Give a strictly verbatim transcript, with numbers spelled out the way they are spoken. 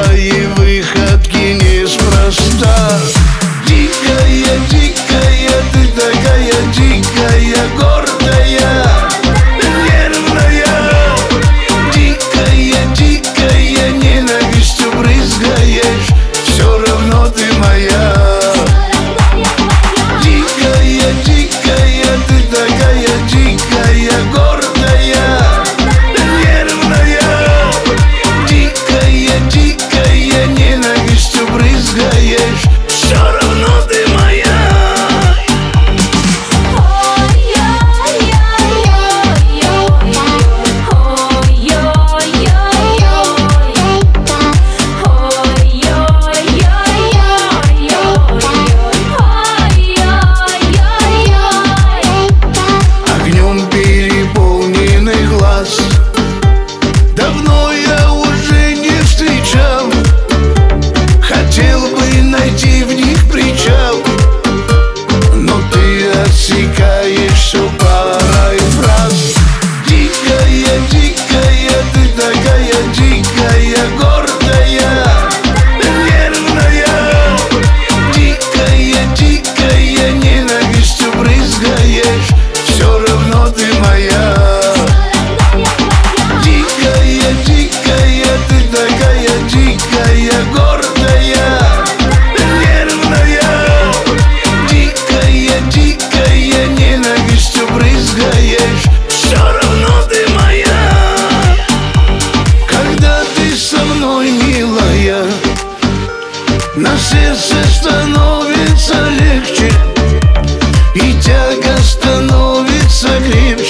твои выходки неспроста. Дикая, дикая, ты такая дикая, гордая, нервная. Дикая, дикая, ненавистью брызгаешь, все равно ты моя. Дикая, дикая, ты такая дикая, гордая, нервная. Дикая, дикая, ненавистью брызгаешь, все равно ты моя. Огнем переполненный глаз давно я уже не встречал. Хотел бы найти в них причал, но ты отсекаешь все парой фраз. Дикая, дикая, ты такая дикая, гордая, нервная. Дикая, дикая, ненавистью брызгаешь, все равно ты моя. Дикая, дикая, ты такая дикая, гордая, нервная. Дикая, дикая, ненавистью брызгаешь, все равно ты моя. Когда ты со мной, милая, на сердце становится легче, и тяга становится крепче.